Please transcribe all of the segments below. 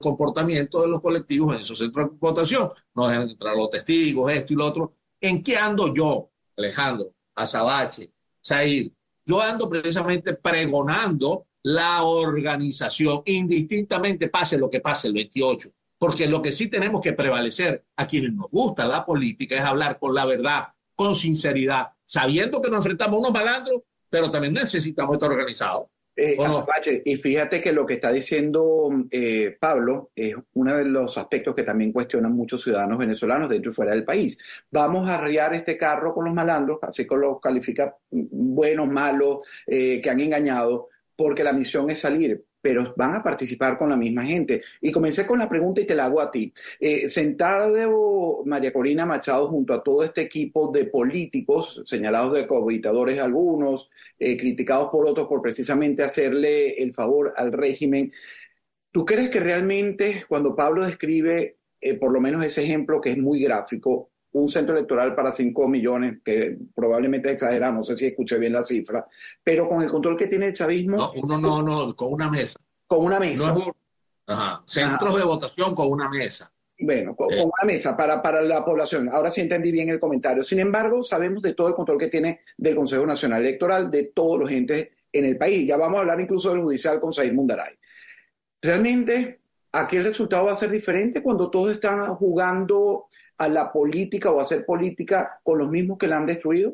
comportamiento de los colectivos en esos centros de votación. No dejan entrar los testigos, esto y lo otro. ¿En qué ando yo, Alejandro, Azabache, Zair? Yo ando precisamente pregonando la organización, indistintamente pase lo que pase el 28, porque lo que sí tenemos que prevalecer a quienes nos gusta la política es hablar con la verdad, con sinceridad, sabiendo que nos enfrentamos a unos malandros, pero también necesitamos estar organizados. ¿O no? Azabache, y fíjate que lo que está diciendo Pablo es uno de los aspectos que también cuestionan muchos ciudadanos venezolanos dentro y fuera del país. Vamos a arriar este carro con los malandros, así que los califica buenos, malos, que han engañado, porque la misión es salir, pero van a participar con la misma gente. Y comencé con la pregunta y te la hago a ti. Sentado María Corina Machado junto a todo este equipo de políticos, señalados de cohabitadores algunos, criticados por otros por precisamente hacerle el favor al régimen, ¿tú crees que realmente cuando Pablo describe, por lo menos ese ejemplo que es muy gráfico, un centro electoral para 5 millones, que probablemente es exagerado, no sé si escuché bien la cifra, pero con el control que tiene el chavismo, No, uno no, no, con una mesa. con una No es mesa? un, ajá, centros Ajá. de votación con una mesa. Bueno, con Eh, una mesa para la población. Ahora sí entendí bien el comentario. Sin embargo, sabemos de todo el control que tiene del Consejo Nacional Electoral, de todos los entes en el país. Ya vamos a hablar incluso del judicial con Said Mundaray. Realmente, aquí el resultado va a ser diferente cuando todos están jugando a la política o a hacer política con los mismos que la han destruido.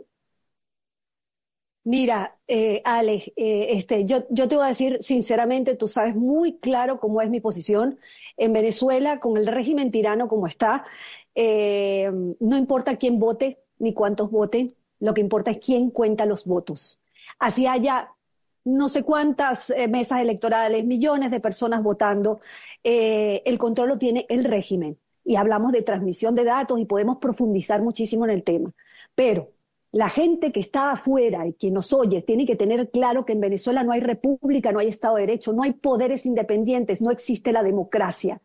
Mira, Alex, yo te voy a decir sinceramente, tú sabes muy claro cómo es mi posición en Venezuela, con el régimen tirano como está. No importa quién vote ni cuántos voten, lo que importa es quién cuenta los votos. Así haya no sé cuántas mesas electorales, millones de personas votando, el control lo tiene el régimen. Y hablamos de transmisión de datos y podemos profundizar muchísimo en el tema. Pero la gente que está afuera y que nos oye tiene que tener claro que en Venezuela no hay república, no hay Estado de Derecho, no hay poderes independientes, no existe la democracia.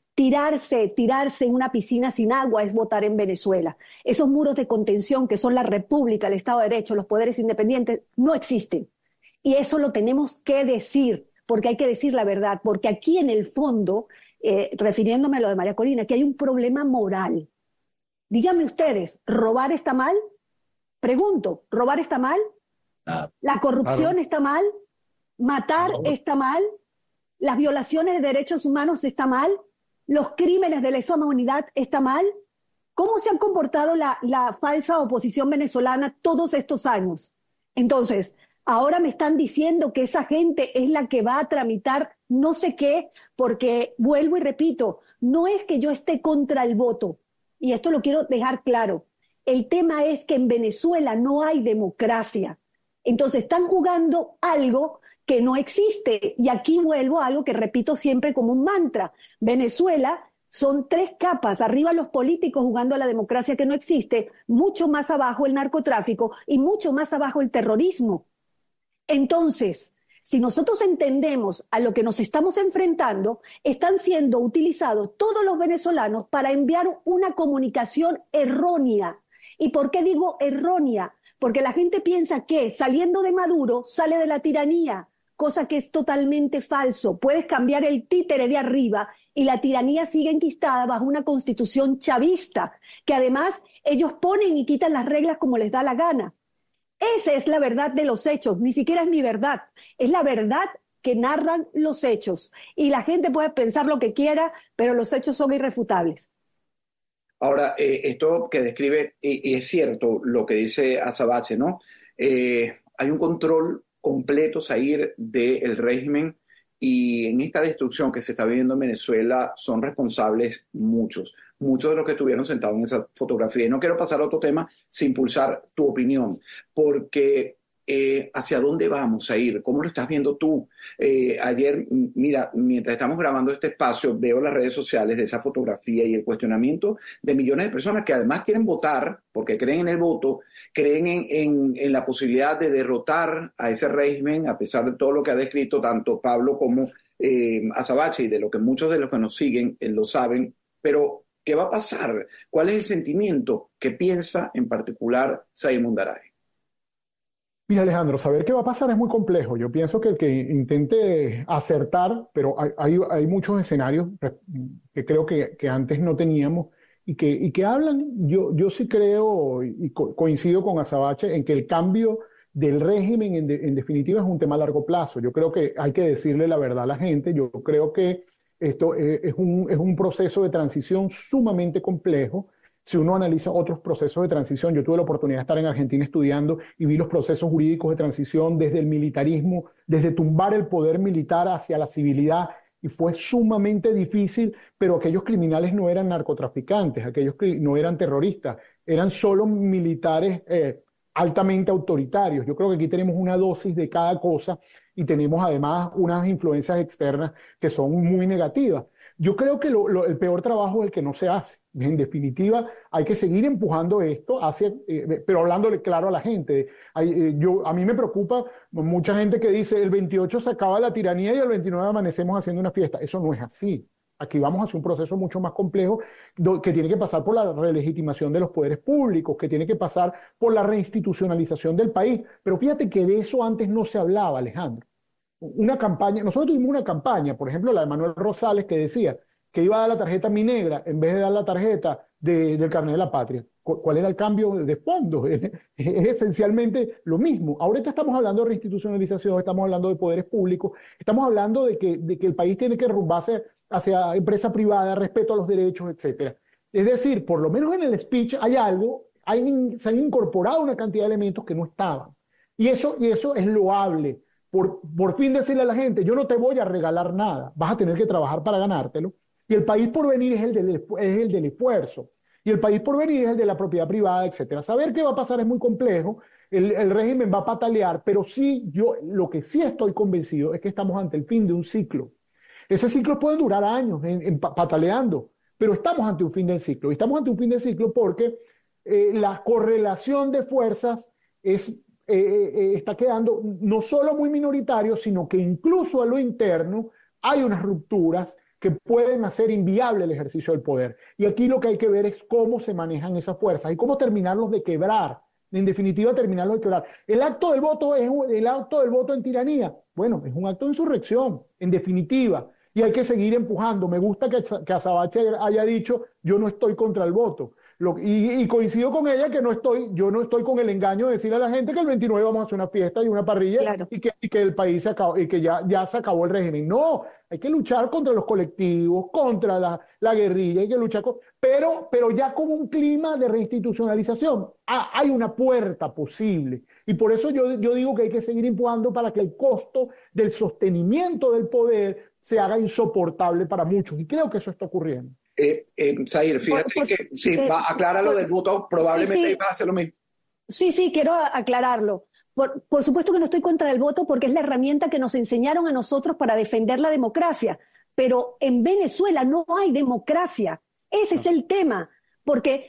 Tirarse en una piscina sin agua es votar en Venezuela. Esos muros de contención que son la república, el Estado de Derecho, los poderes independientes, no existen. Y eso lo tenemos que decir, porque hay que decir la verdad, porque aquí en el fondo, refiriéndome a lo de María Corina, que hay un problema moral. Díganme ustedes, ¿robar está mal? Pregunto, ¿robar está mal? ah, ¿La corrupción claro. está mal? ¿Matar No, está mal? ¿Las violaciones de derechos humanos está mal? ¿Los crímenes de lesa humanidad está mal? ¿Cómo se ha comportado la falsa oposición venezolana todos estos años? Entonces, ahora me están diciendo que esa gente es la que va a tramitar no sé qué, porque vuelvo y repito, no es que yo esté contra el voto, y esto lo quiero dejar claro. El tema es que en Venezuela no hay democracia. Entonces están jugando algo que no existe. Y aquí vuelvo a algo que repito siempre como un mantra. Venezuela son tres capas, arriba los políticos jugando a la democracia que no existe, mucho más abajo el narcotráfico y mucho más abajo el terrorismo. Entonces, si nosotros entendemos a lo que nos estamos enfrentando, están siendo utilizados todos los venezolanos para enviar una comunicación errónea. ¿Y por qué digo errónea? Porque la gente piensa que saliendo de Maduro sale de la tiranía, cosa que es totalmente falso. Puedes cambiar el títere de arriba y la tiranía sigue enquistada bajo una constitución chavista, que además ellos ponen y quitan las reglas como les da la gana. Esa es la verdad de los hechos, ni siquiera es mi verdad, es la verdad que narran los hechos. Y la gente puede pensar lo que quiera, pero los hechos son irrefutables. Ahora, esto que describe, y es cierto lo que dice Azabache, ¿no? Hay un control completo, Zair, del régimen y en esta destrucción que se está viviendo en Venezuela son responsables muchos de los que estuvieron sentados en esa fotografía. Y no quiero pasar a otro tema sin pulsar tu opinión, porque ¿hacia dónde vamos a ir? ¿Cómo lo estás viendo tú? Ayer, mira, mientras estamos grabando este espacio, veo las redes sociales de esa fotografía y el cuestionamiento de millones de personas que además quieren votar porque creen en el voto, creen en la posibilidad de derrotar a ese régimen, a pesar de todo lo que ha descrito tanto Pablo como Azabache y de lo que muchos de los que nos siguen lo saben, pero ¿qué va a pasar? ¿Cuál es el sentimiento que piensa en particular Said Mundaray? Mira, Alejandro, saber qué va a pasar es muy complejo. Yo pienso que el que intente acertar, pero hay muchos escenarios que creo que antes no teníamos y que hablan, yo sí creo y coincido con Azabache en que el cambio del régimen en definitiva es un tema a largo plazo. Yo creo que hay que decirle la verdad a la gente. Yo creo que esto es un proceso de transición sumamente complejo. Si uno analiza otros procesos de transición, yo tuve la oportunidad de estar en Argentina estudiando y vi los procesos jurídicos de transición desde el militarismo, desde tumbar el poder militar hacia la civilidad, y fue sumamente difícil, pero aquellos criminales no eran narcotraficantes, no eran terroristas, eran solo militares altamente autoritarios. Yo creo que aquí tenemos una dosis de cada cosa y tenemos además unas influencias externas que son muy negativas. Yo creo que el peor trabajo es el que no se hace. En definitiva, hay que seguir empujando esto, pero hablándole claro a la gente. A mí me preocupa mucha gente que dice el 28 se acaba la tiranía y el 29 amanecemos haciendo una fiesta. Eso no es así. Aquí vamos hacia un proceso mucho más complejo que tiene que pasar por la relegitimación de los poderes públicos, que tiene que pasar por la reinstitucionalización del país. Pero fíjate que de eso antes no se hablaba, Alejandro. Una campaña, nosotros tuvimos una campaña, por ejemplo, la de Manuel Rosales, que decía que iba a dar la tarjeta Mi Negra en vez de dar la tarjeta del carnet de la patria. ¿Cuál era el cambio de fondo? Es esencialmente lo mismo. Ahorita estamos hablando de reinstitucionalización, estamos hablando de poderes públicos, estamos hablando de que el país tiene que rumbarse hacia empresa privada, respeto a los derechos, etcétera. Es decir, por lo menos en el speech se han incorporado una cantidad de elementos que no estaban. Y eso es loable. Por fin decirle a la gente, yo no te voy a regalar nada, vas a tener que trabajar para ganártelo. Y el país por venir es el del esfuerzo. Y el país por venir es el de la propiedad privada, etcétera. Saber qué va a pasar es muy complejo. El régimen va a patalear, pero lo que sí estoy convencido es que estamos ante el fin de un ciclo. Ese ciclo puede durar años pataleando, pero estamos ante un fin del ciclo. Y estamos ante un fin del ciclo porque la correlación de fuerzas está quedando no solo muy minoritario, sino que incluso a lo interno hay unas rupturas que pueden hacer inviable el ejercicio del poder. Y aquí lo que hay que ver es cómo se manejan esas fuerzas y cómo terminarlos de quebrar. En definitiva, terminarlos de quebrar. El acto del voto es el acto del voto en tiranía. Bueno, es un acto de insurrección, en definitiva. Y hay que seguir empujando. Me gusta que Azabache haya dicho, yo no estoy contra el voto. Y coincido con ella que yo no estoy con el engaño de decirle a la gente que el 29 vamos a hacer una fiesta y una parrilla, claro, y que el país se acabó, y que ya se acabó el régimen. No, hay que luchar contra los colectivos, contra la guerrilla, hay que luchar pero ya con un clima de reinstitucionalización. Hay una puerta posible. Y por eso yo digo que hay que seguir empujando para que el costo del sostenimiento del poder se haga insoportable para muchos. Y creo que eso está ocurriendo. Zahir, fíjate que sí, aclara lo del voto, probablemente vas a hacer lo mismo. Sí, quiero aclararlo. Por supuesto que no estoy contra el voto porque es la herramienta que nos enseñaron a nosotros para defender la democracia, pero en Venezuela no hay democracia. Ese es el tema, porque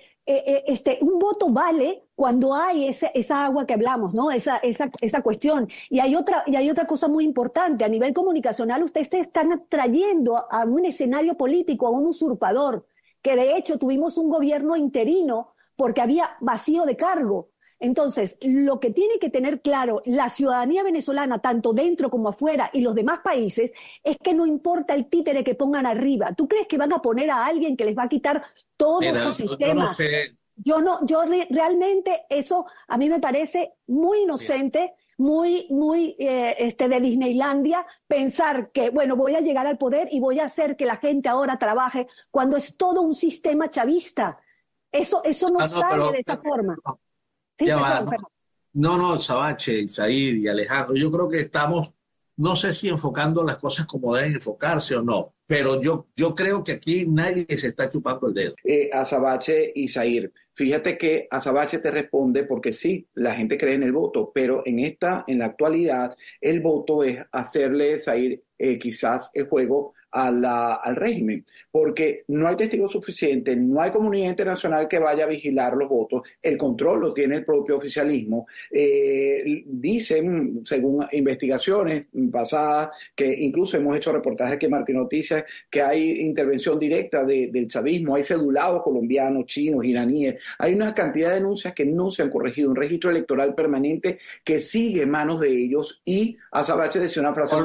un voto vale cuando hay esa agua que hablamos, ¿no? Esa cuestión. Y hay otra cosa muy importante. A nivel comunicacional, ustedes están atrayendo a un escenario político, a un usurpador, que de hecho tuvimos un gobierno interino porque había vacío de cargo. Entonces, lo que tiene que tener claro la ciudadanía venezolana, tanto dentro como afuera, y los demás países, es que no importa el títere que pongan arriba. ¿Tú crees que van a poner a alguien que les va a quitar todo su sistema? Yo no sé. Realmente eso a mí me parece muy inocente, muy de Disneylandia, pensar que, bueno, voy a llegar al poder y voy a hacer que la gente ahora trabaje cuando es todo un sistema chavista. Eso no sale de esa forma. Sí, perdón. No, Azabache, Zahir y Alejandro, yo creo que estamos, no sé si enfocando las cosas como deben enfocarse o no, pero yo creo que aquí nadie se está chupando el dedo. Azabache y Zahir, fíjate que Azabache te responde porque sí, la gente cree en el voto, pero en la actualidad, el voto es hacerle, Zahir, quizás el juego al régimen, porque no hay testigos suficientes, no hay comunidad internacional que vaya a vigilar los votos, el control lo tiene el propio oficialismo. Dicen, según investigaciones pasadas, que incluso hemos hecho reportajes aquí en Martín Noticias, que hay intervención directa del chavismo, hay cedulados colombianos, chinos, iraníes, hay una cantidad de denuncias que no se han corregido, un registro electoral permanente que sigue en manos de ellos. Y Azabache decía una frase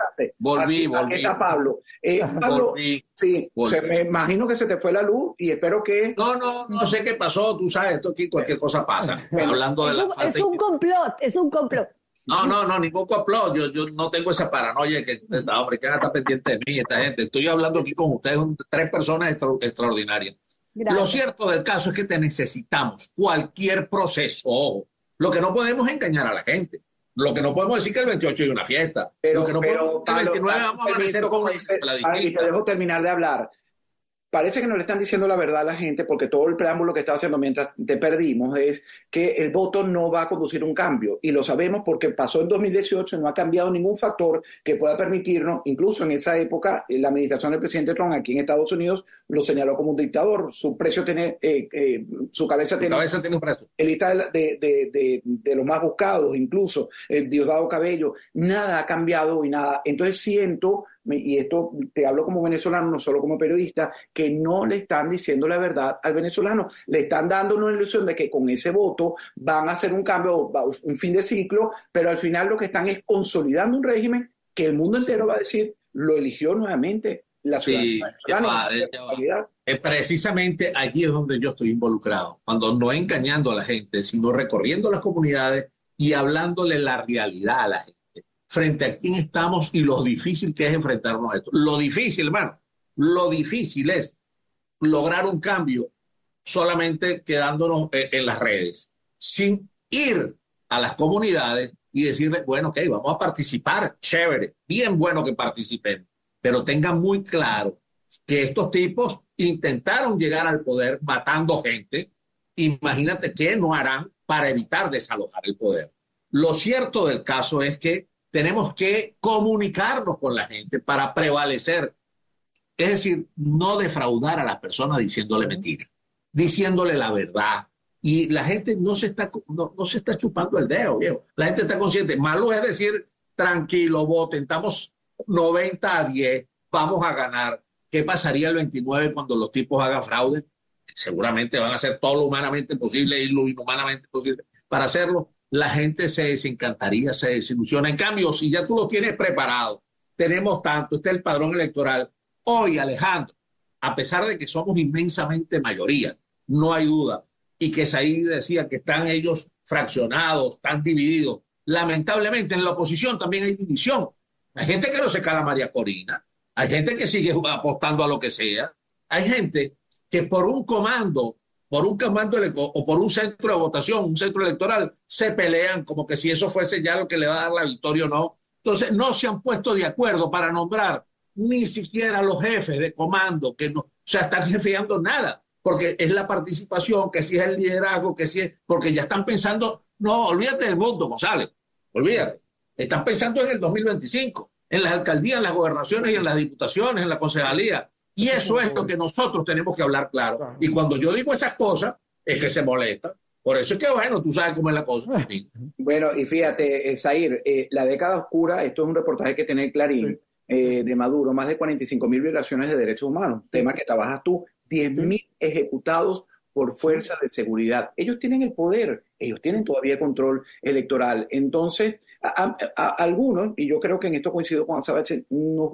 volví. Aquí está Pablo. Pablo, sí, me imagino que se te fue la luz y espero que... No sé qué pasó, tú sabes, esto aquí cualquier cosa pasa. Hablando de es un complot, es un complot. No, ningún complot. Yo no tengo esa paranoia que, hombre, que está pendiente de mí, esta gente. Estoy hablando aquí con ustedes, 3 personas extraordinarias. Gracias. Lo cierto del caso es que te necesitamos cualquier proceso. Ojo, lo que no podemos es engañar a la gente. Lo que no podemos decir que el 28 hay una fiesta. Lo que no podemos decir que el 29 vamos a amanecer con una la y te dejo terminar de hablar. Parece que no le están diciendo la verdad a la gente, porque todo el preámbulo que estaba haciendo mientras te perdimos es que el voto no va a conducir a un cambio. Y lo sabemos porque pasó en 2018, no ha cambiado ningún factor que pueda permitirnos, incluso en esa época, la administración del presidente Trump aquí en Estados Unidos lo señaló como un dictador. Su precio tiene, su cabeza tiene un precio. En lista de los más buscados, incluso Diosdado Cabello. Nada ha cambiado y nada. Entonces siento, y esto te hablo como venezolano, no solo como periodista, que no le están diciendo la verdad al venezolano. Le están dando una ilusión de que con ese voto van a hacer un cambio, un fin de ciclo, pero al final lo que están es consolidando un régimen que el mundo entero va a decir, lo eligió nuevamente la ciudadanía venezolana. Precisamente allí es donde yo estoy involucrado, cuando no engañando a la gente, sino recorriendo las comunidades y hablándole la realidad a la gente. Frente a quién estamos y lo difícil que es enfrentarnos a esto. Lo difícil, hermano, lo difícil es lograr un cambio solamente quedándonos en las redes, sin ir a las comunidades y decirles, bueno, ok, vamos a participar, chévere, bien bueno que participen, pero tengan muy claro que estos tipos intentaron llegar al poder matando gente. Imagínate qué no harán para evitar desalojar el poder. Lo cierto del caso es que tenemos que comunicarnos con la gente para prevalecer. Es decir, no defraudar a las personas diciéndole mentiras, diciéndole la verdad. Y la gente no se está chupando el dedo, viejo. La gente está consciente. Malo es decir, tranquilo, voten, estamos 90-10, vamos a ganar. ¿Qué pasaría el 29 cuando los tipos hagan fraude? Seguramente van a hacer todo lo humanamente posible y lo inhumanamente posible para hacerlo. La gente se desencantaría, se desilusiona. En cambio, si ya tú lo tienes preparado, tenemos tanto, está el padrón electoral. Hoy, Alejandro, a pesar de que somos inmensamente mayoría, no hay duda, y que Said decía que están ellos fraccionados, están divididos. Lamentablemente, en la oposición también hay división. Hay gente que no se cala María Corina, hay gente que sigue apostando a lo que sea, hay gente que por un comando o por un centro de votación, un centro electoral, se pelean como que si eso fuese ya lo que le va a dar la victoria o no. Entonces no se han puesto de acuerdo para nombrar ni siquiera los jefes de comando, que no, o sea, están jefeando nada, porque es la participación, que si es el liderazgo, que si es, porque ya están pensando, no, olvídate del mundo, González, olvídate, están pensando en el 2025, en las alcaldías, en las gobernaciones y en las diputaciones, en la concejalía. Y eso es lo que nosotros tenemos que hablar claro. Y cuando yo digo esas cosas, es que se molesta. Por eso es que, bueno, tú sabes cómo es la cosa. Bueno, y fíjate, Zair, la década oscura, esto es un reportaje que tiene Clarín, de Maduro, más de 45.000 violaciones de derechos humanos, tema que trabajas tú, 10.000 ejecutados por fuerzas de seguridad. Ellos tienen el poder, ellos tienen todavía el control electoral. Entonces, a algunos, y yo creo que en esto coincido con Azabache,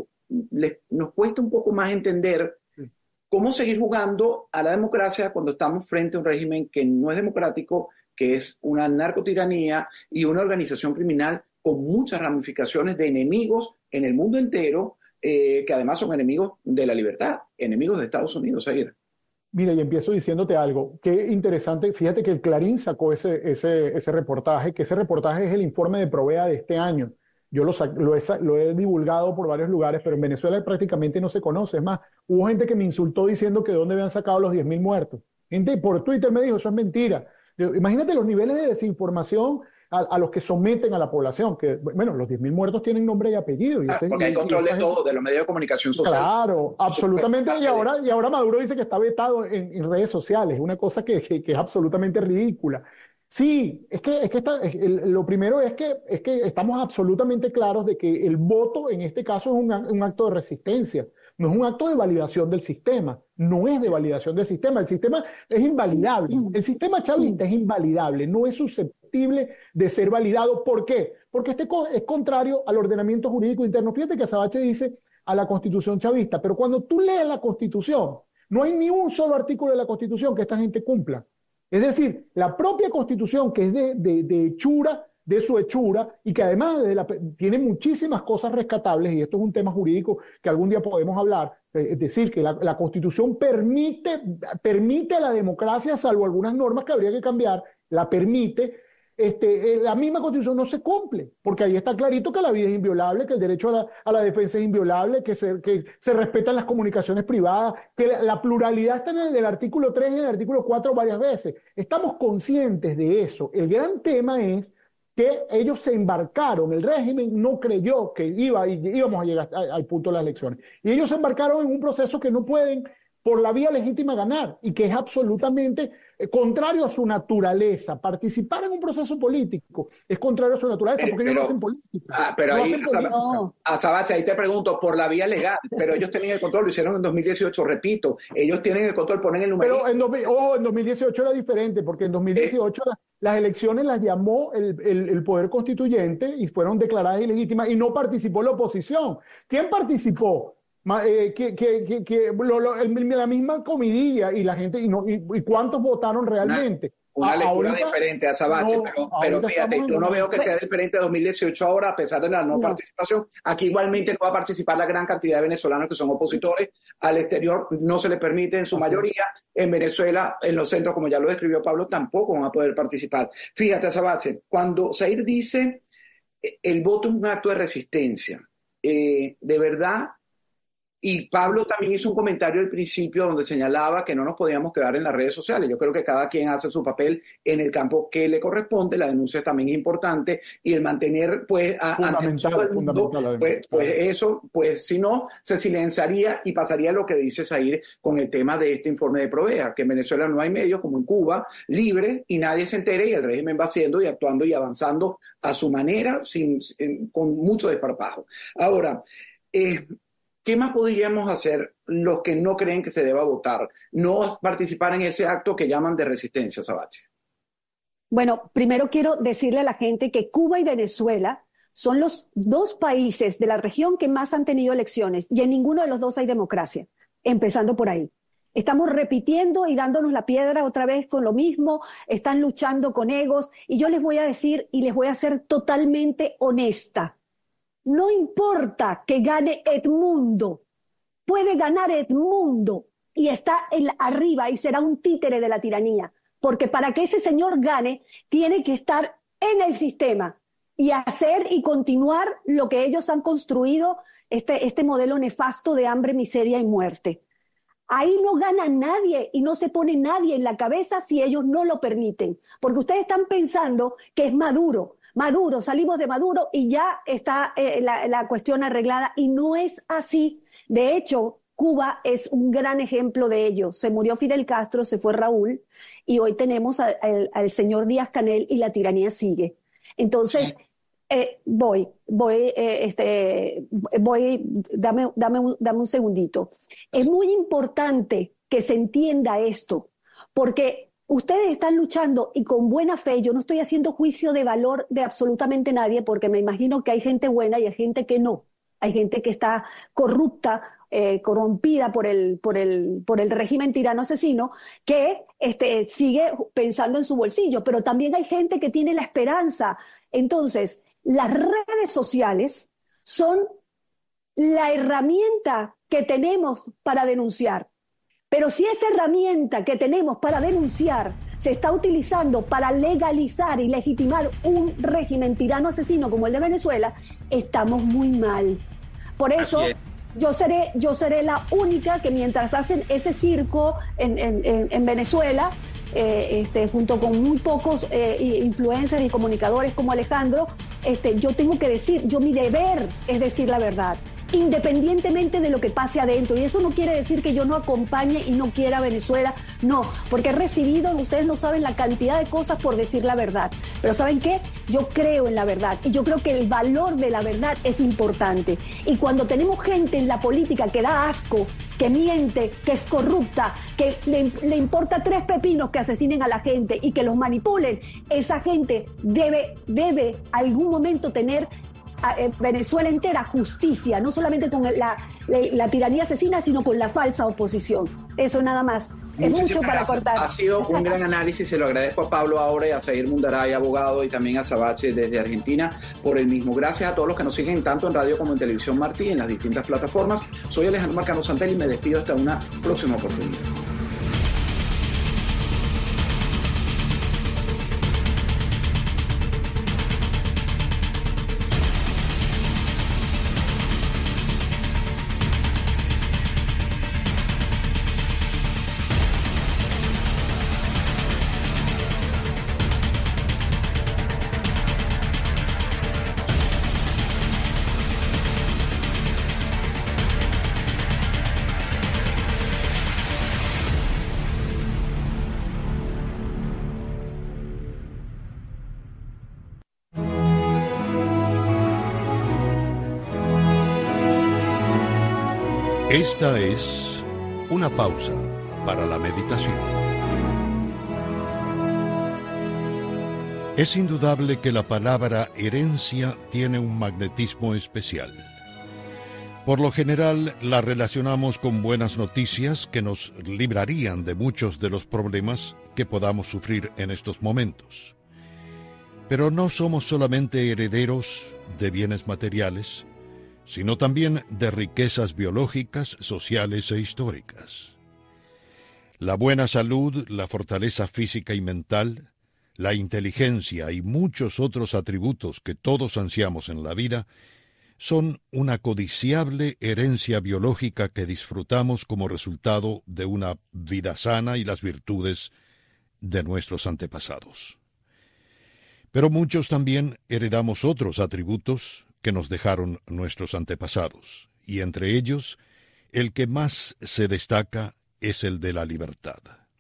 nos cuesta un poco más entender cómo seguir jugando a la democracia cuando estamos frente a un régimen que no es democrático, que es una narcotiranía y una organización criminal con muchas ramificaciones de enemigos en el mundo entero, que además son enemigos de la libertad, enemigos de Estados Unidos, Zair. Mira, y empiezo diciéndote algo. Qué interesante. Fíjate que el Clarín sacó ese reportaje, que ese reportaje es el informe de Provea de este año. Yo lo he divulgado por varios lugares, pero en Venezuela prácticamente no se conoce. Es más, hubo gente que me insultó diciendo que de dónde habían sacado los 10.000 muertos. Gente por Twitter me dijo, eso es mentira. Imagínate los niveles de desinformación a los que someten a la población, que, bueno, los 10.000 muertos tienen nombre y apellido. Porque hay control de todo, de los medios de comunicación social. Claro, absolutamente. Y ahora Maduro dice que está vetado en redes sociales, una cosa que es absolutamente ridícula. Sí, lo primero es que estamos absolutamente claros de que el voto en este caso es un acto de resistencia, no es un acto de validación del sistema, no es de validación del sistema, el sistema es invalidable, el sistema chavista es invalidable, no es susceptible de ser validado. ¿Por qué? Porque es contrario al ordenamiento jurídico interno. Fíjate que Azabache dice a la Constitución chavista, pero cuando tú lees la Constitución, no hay ni un solo artículo de la Constitución que esta gente cumpla. Es decir, la propia Constitución, que es de hechura, de su hechura, y que además tiene muchísimas cosas rescatables, y esto es un tema jurídico que algún día podemos hablar, es decir, que la Constitución permite a la democracia, salvo algunas normas que habría que cambiar, la permite. La misma Constitución no se cumple, porque ahí está clarito que la vida es inviolable, que el derecho a la defensa es inviolable, que se respetan las comunicaciones privadas, que la pluralidad está en el artículo 3 y en el artículo 4 varias veces. Estamos conscientes de eso. El gran tema es que ellos se embarcaron, el régimen no creyó que íbamos a llegar al punto de las elecciones. Y ellos se embarcaron en un proceso que no pueden por la vía legítima ganar y que es absolutamente contrario a su naturaleza. Participar en un proceso político es contrario a su naturaleza, porque ellos no hacen política. Pero ahí, Azabache, ahí te pregunto, por la vía legal, pero ellos tenían el control, lo hicieron en 2018, repito, ellos tienen el control, ponen el numerito. Pero en 2018 era diferente, porque en 2018 las elecciones las llamó el Poder Constituyente y fueron declaradas ilegítimas y no participó la oposición. ¿Quién participó? La misma comidilla y la gente, y cuántos votaron realmente. Una lectura diferente a Azabache, pero fíjate, yo no veo que sea diferente a 2018 ahora, a pesar de la no participación. Aquí igualmente no va a participar la gran cantidad de venezolanos que son opositores al exterior, no se les permite en su mayoría. En Venezuela, en los centros, como ya lo describió Pablo, tampoco van a poder participar. Fíjate, Azabache, cuando Zair dice el voto es un acto de resistencia, de verdad. Y Pablo también hizo un comentario al principio donde señalaba que no nos podíamos quedar en las redes sociales. Yo creo que cada quien hace su papel en el campo que le corresponde. La denuncia también es importante y el mantener, pues, ante todo el mundo, pues eso, pues si no, se silenciaría y pasaría lo que dice Zair con el tema de este informe de Provea, que en Venezuela no hay medios como en Cuba, libre, y nadie se entere y el régimen va haciendo y actuando y avanzando a su manera con mucho desparpajo. Ahora, ¿qué más podríamos hacer los que no creen que se deba votar? No participar en ese acto que llaman de resistencia, Azabache. Bueno, primero quiero decirle a la gente que Cuba y Venezuela son los dos países de la región que más han tenido elecciones y en ninguno de los dos hay democracia, empezando por ahí. Estamos repitiendo y dándonos la piedra otra vez con lo mismo, están luchando con egos y yo les voy a decir y les voy a ser totalmente honesta. No importa que gane Edmundo, puede ganar Edmundo y está arriba y será un títere de la tiranía, porque para que ese señor gane tiene que estar en el sistema y hacer y continuar lo que ellos han construido, este modelo nefasto de hambre, miseria y muerte. Ahí no gana nadie y no se pone nadie en la cabeza si ellos no lo permiten, porque ustedes están pensando que es Maduro, salimos de Maduro y ya está la cuestión arreglada y no es así. De hecho, Cuba es un gran ejemplo de ello. Se murió Fidel Castro, se fue Raúl y hoy tenemos al señor Díaz-Canel y la tiranía sigue. Entonces, dame un segundito. Es muy importante que se entienda esto, porque ustedes están luchando y con buena fe, yo no estoy haciendo juicio de valor de absolutamente nadie porque me imagino que hay gente buena y hay gente que no. Hay gente que está corrupta, corrompida por el régimen tirano asesino que sigue pensando en su bolsillo, pero también hay gente que tiene la esperanza. Entonces, las redes sociales son la herramienta que tenemos para denunciar. Pero si esa herramienta que tenemos para denunciar se está utilizando para legalizar y legitimar un régimen tirano asesino como el de Venezuela, estamos muy mal. Por eso yo seré la única que mientras hacen ese circo en Venezuela, junto con muy pocos influencers y comunicadores como Alejandro, yo tengo que decir, mi deber es decir la verdad, independientemente de lo que pase adentro. Y eso no quiere decir que yo no acompañe y no quiera a Venezuela, no, porque he recibido, ustedes no saben la cantidad de cosas por decir la verdad, pero ¿saben qué? Yo creo en la verdad y yo creo que el valor de la verdad es importante. Y cuando tenemos gente en la política que da asco, que miente, que es corrupta, que le importa 3 pepinos que asesinen a la gente y que los manipulen, esa gente debe algún momento tener Venezuela entera justicia, no solamente con la tiranía asesina, sino con la falsa oposición. Eso nada más. Es mucho para cortar. Ha sido un gran análisis, se lo agradezco a Pablo Aure, a Zair Mundaray, abogado, y también a Sabache desde Argentina por el mismo. Gracias a todos los que nos siguen tanto en radio como en Televisión Martí, en las distintas plataformas. Soy Alejandro Marcano Santel y me despido hasta una próxima oportunidad. Esta es una pausa para la meditación. Es indudable que la palabra herencia tiene un magnetismo especial. Por lo general, la relacionamos con buenas noticias que nos librarían de muchos de los problemas que podamos sufrir en estos momentos. Pero no somos solamente herederos de bienes materiales, sino también de riquezas biológicas, sociales e históricas. La buena salud, la fortaleza física y mental, la inteligencia y muchos otros atributos que todos ansiamos en la vida son una codiciable herencia biológica que disfrutamos como resultado de una vida sana y las virtudes de nuestros antepasados. Pero muchos también heredamos otros atributos que nos dejaron nuestros antepasados, y entre ellos, el que más se destaca es el de la libertad.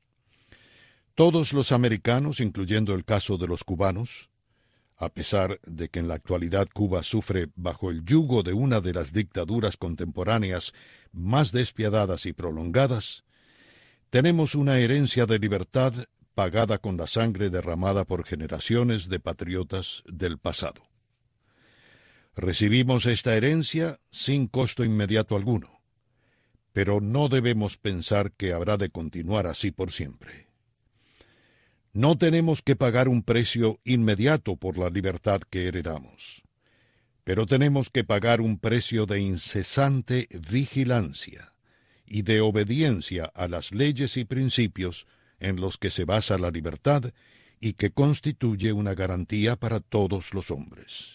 Todos los americanos, incluyendo el caso de los cubanos, a pesar de que en la actualidad Cuba sufre bajo el yugo de una de las dictaduras contemporáneas más despiadadas y prolongadas, tenemos una herencia de libertad pagada con la sangre derramada por generaciones de patriotas del pasado. Recibimos esta herencia sin costo inmediato alguno, pero no debemos pensar que habrá de continuar así por siempre. No tenemos que pagar un precio inmediato por la libertad que heredamos, pero tenemos que pagar un precio de incesante vigilancia y de obediencia a las leyes y principios en los que se basa la libertad y que constituye una garantía para todos los hombres.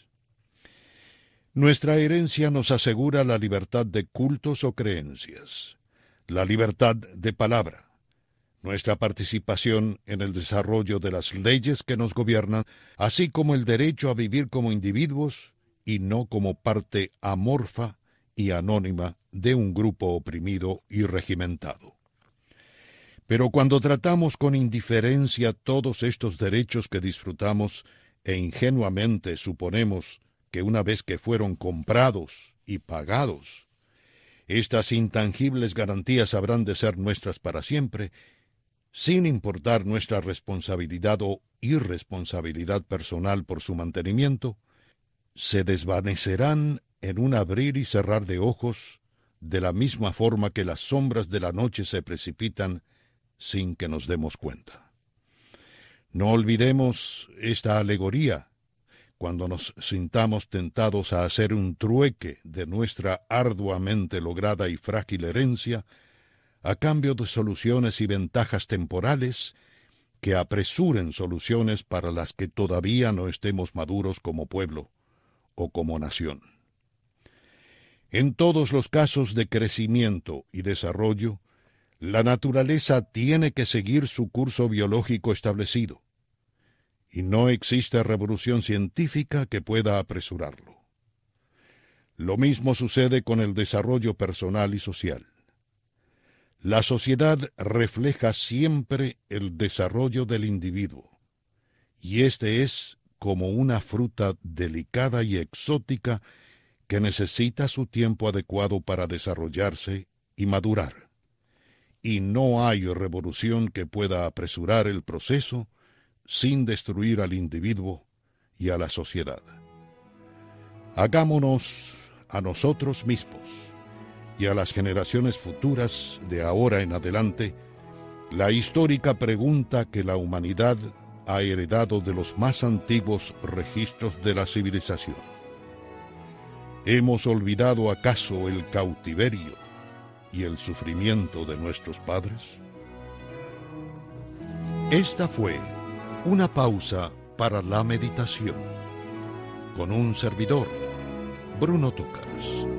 Nuestra herencia nos asegura la libertad de cultos o creencias, la libertad de palabra, nuestra participación en el desarrollo de las leyes que nos gobiernan, así como el derecho a vivir como individuos y no como parte amorfa y anónima de un grupo oprimido y regimentado. Pero cuando tratamos con indiferencia todos estos derechos que disfrutamos e ingenuamente suponemos que una vez que fueron comprados y pagados, estas intangibles garantías habrán de ser nuestras para siempre, sin importar nuestra responsabilidad o irresponsabilidad personal por su mantenimiento, se desvanecerán en un abrir y cerrar de ojos, de la misma forma que las sombras de la noche se precipitan sin que nos demos cuenta. No olvidemos esta alegoría cuando nos sintamos tentados a hacer un trueque de nuestra arduamente lograda y frágil herencia a cambio de soluciones y ventajas temporales que apresuren soluciones para las que todavía no estemos maduros como pueblo o como nación. En todos los casos de crecimiento y desarrollo, La naturaleza tiene que seguir su curso biológico establecido, y no existe revolución científica que pueda apresurarlo. Lo mismo sucede con el desarrollo personal y social. La sociedad refleja siempre el desarrollo del individuo, y este es como una fruta delicada y exótica que necesita su tiempo adecuado para desarrollarse y madurar. Y no hay revolución que pueda apresurar el proceso sin destruir al individuo y a la sociedad. Hagámonos a nosotros mismos y a las generaciones futuras de ahora en adelante la histórica pregunta que la humanidad ha heredado de los más antiguos registros de la civilización. ¿Hemos olvidado acaso el cautiverio y el sufrimiento de nuestros padres? Esta fue una pausa para la meditación con un servidor, Bruno Túcaras.